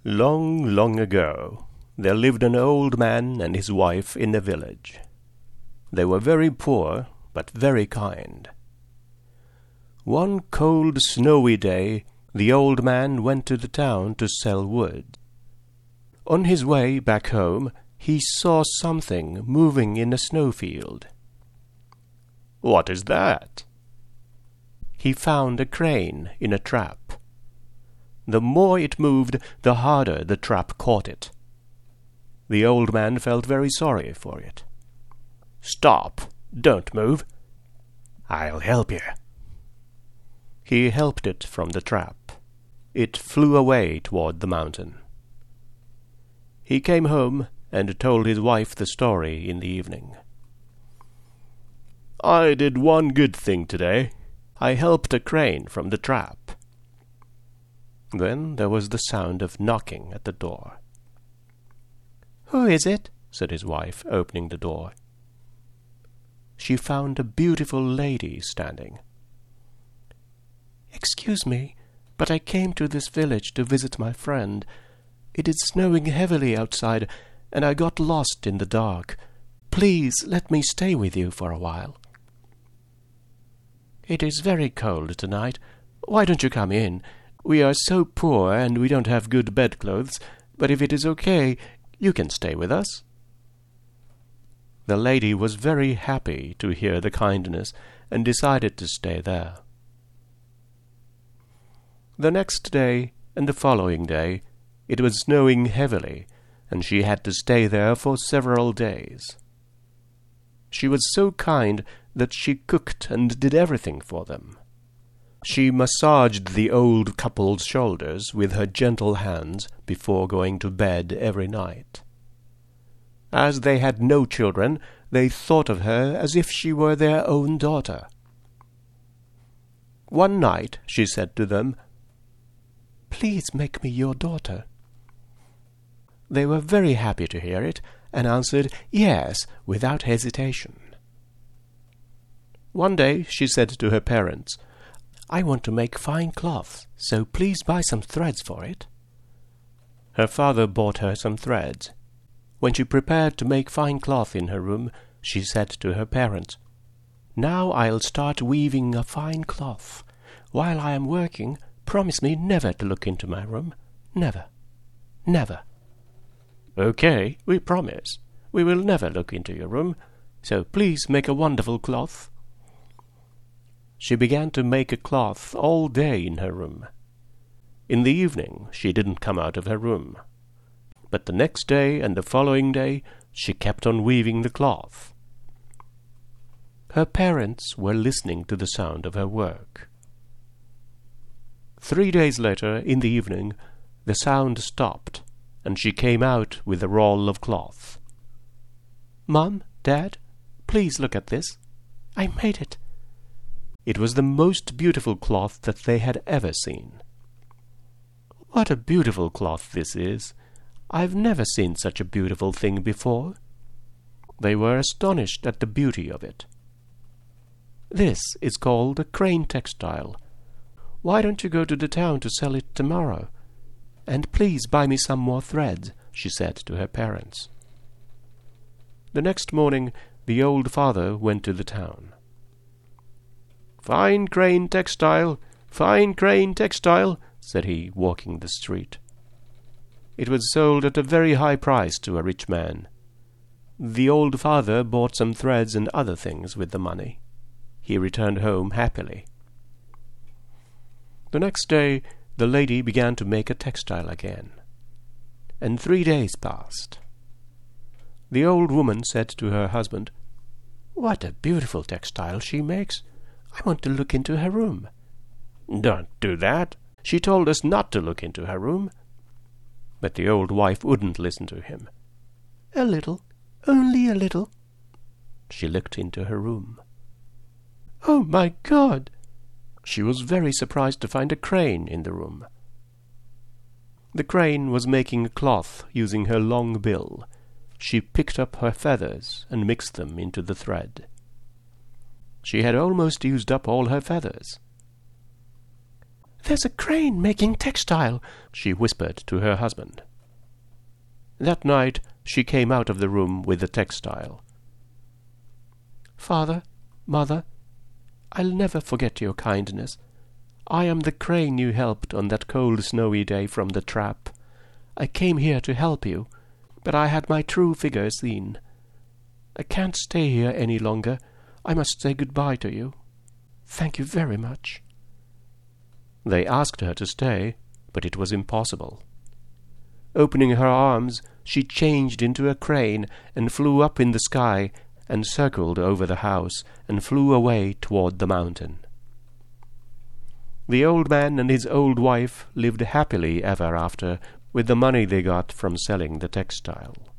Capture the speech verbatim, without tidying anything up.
Long, long ago, there lived an old man and his wife in a village. They were very poor, but very kind. One cold, snowy day, the old man went to the town to sell wood. On his way back home, he saw something moving in a snowfield. "What is that?" He found a crane in a trap. The more it moved, the harder the trap caught it. The old man felt very sorry for it. "Stop! Don't move. I'll help you." He helped it from the trap. It flew away toward the mountain. He came home and told his wife the story in the evening. "I did one good thing today. I helped a crane from the trap." Then there was the sound of knocking at the door. "Who is it?" said his wife, opening the door. She found a beautiful lady standing. "Excuse me, but I came to this village to visit my friend. It is snowing heavily outside, and I got lost in the dark. Please let me stay with you for a while." "It is very cold tonight. Why don't you come in? We are so poor, and we don't have good bedclothes, but if it is okay, you can stay with us." The lady was very happy to hear the kindness, and decided to stay there. The next day, and the following day, it was snowing heavily, and she had to stay there for several days. She was so kind that she cooked and did everything for them. She massaged the old couple's shoulders with her gentle hands before going to bed every night. As they had no children, they thought of her as if she were their own daughter. One night she said to them, "Please make me your daughter." They were very happy to hear it, and answered yes without hesitation. One day she said to her parents, "I want to make fine cloth, so please buy some threads for it." Her father bought her some threads. When she prepared to make fine cloth in her room, she said to her parents, "Now I'll start weaving a fine cloth. While I am working, promise me never to look into my room. Never. Never." "Okay, we promise. We will never look into your room, so please make a wonderful cloth." She began to make a cloth all day in her room. In the evening she didn't come out of her room. But the next day and the following day she kept on weaving the cloth. Her parents were listening to the sound of her work. Three days later, in the evening, the sound stopped, and she came out with a roll of cloth. "Mom, Dad, please look at this. I made it." It was the most beautiful cloth that they had ever seen. "What a beautiful cloth this is! I've never seen such a beautiful thing before." They were astonished at the beauty of it. "This is called a crane textile. Why don't you go to the town to sell it tomorrow? And please buy me some more threads," she said to her parents. The next morning the old father went to the town. "Fine crane textile, fine crane textile," said he, walking the street. It was sold at a very high price to a rich man. The old father bought some threads and other things with the money. He returned home happily. The next day the lady began to make a textile again, and three days passed. The old woman said to her husband, "What a beautiful textile she makes! I want to look into her room." "Don't do that. She told us not to look into her room." But the old wife wouldn't listen to him. "A little, only a little." She looked into her room. "Oh, my God!" She was very surprised to find a crane in the room. The crane was making a cloth using her long bill. She picked up her feathers and mixed them into the thread. She had almost used up all her feathers. "There's a crane making textile," she whispered to her husband. That night she came out of the room with the textile. "Father, Mother, I'll never forget your kindness. I am the crane you helped on that cold snowy day from the trap. I came here to help you, but I had my true figure seen. I can't stay here any longer. I must say good-bye to you. Thank you very much." They asked her to stay, but it was impossible. Opening her arms, she changed into a crane and flew up in the sky and circled over the house and flew away toward the mountain. The old man and his old wife lived happily ever after with the money they got from selling the textile.